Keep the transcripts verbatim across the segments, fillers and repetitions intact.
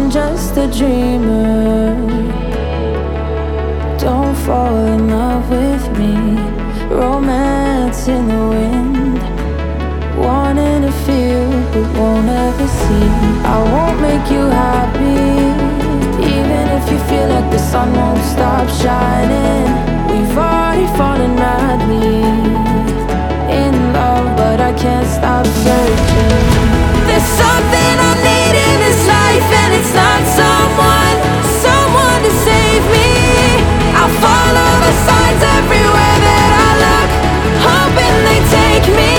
just a dreamer. Don't fall in love with me. Romance in the wind, wanting to feel but won't ever see. I won't make you happy, even if you feel like the sun won't stop shining. We've already fallen madly in love, but I can't stop searching. There's something I need in this life, and it's not someone, someone to save me. I'll follow the signs everywhere that I look, hoping they take me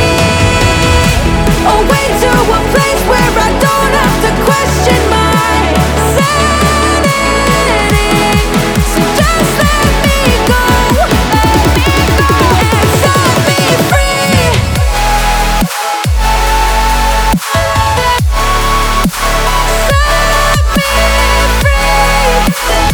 away to a place where I don't have to question my sanity. So just let me go, let me go and set me free. Set me free.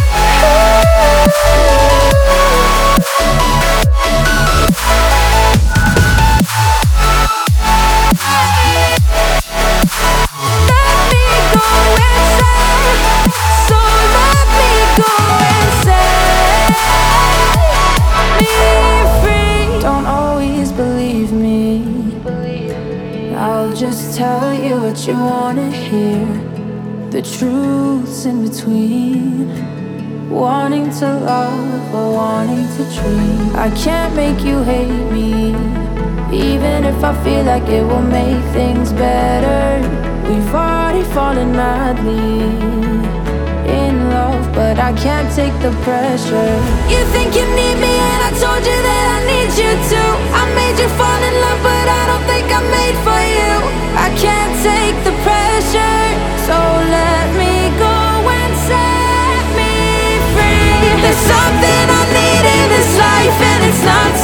Just tell you what you wanna hear, the truth's in between. Wanting to love or wanting to dream. I can't make you hate me, even if I feel like it will make things better. We've already fallen madly in love, but I can't take the pressure. You think you need me and I told you that I need you too. I made you fall in love, but I don't think I'm made for you. I can't take the pressure, so let me go and set me free. There's something I need in this life, and it's not